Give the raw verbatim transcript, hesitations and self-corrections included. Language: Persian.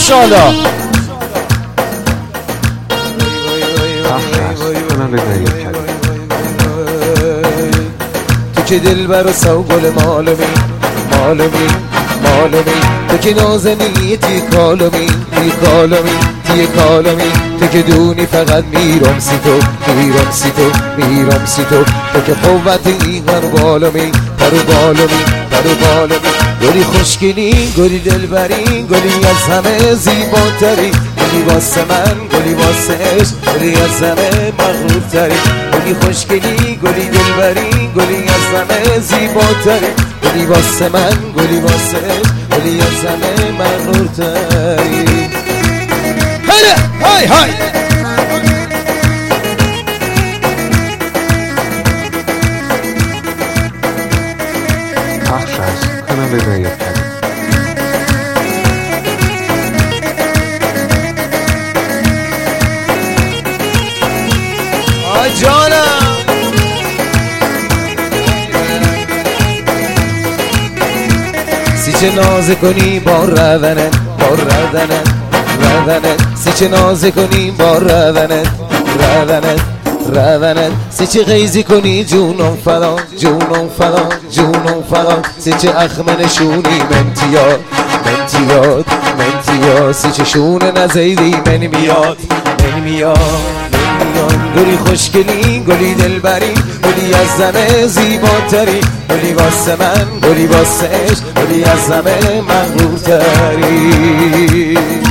انشالله. تو که دل بر سو گل مالمی مالمی مالمی، تو که نازنی تی کالمی تی کالمی تی کالمی، تو که دونی فقط میرم سی تو میرم سی تو میرم سی تو، تو که قوتی هر بالمی پرو بالمی پرو بالمی، گلی خوشگلی گلی دلبری گلی از همه زیباتری، گلی واسه من گلی واسه عشق گلی از همه مغرورتری، گلی خوشگلی گلی دلبری گلی از همه زیباتری، گلی واسه من گلی واسه عشق گلی از همه مغرورتری. هله های های پخش از کانال رایف‌کده. آی جانم سی چه ناز کنی با روانت با روانت روانت، سی چه ناز کنی با روانت روانت روانت، سی چه غیزی کنی جونم فلان جونم فلان جونم فلان، سی چه اخم نشونی منتیاد منتیاد منتیاد، سی چه شونه نزیدی من میاد من میاد گلی خوشگلی گلی دلبری گلی از زمه زیباتری، گلی واسه من گلی واسه عشق گلی از زمه مغرورتری.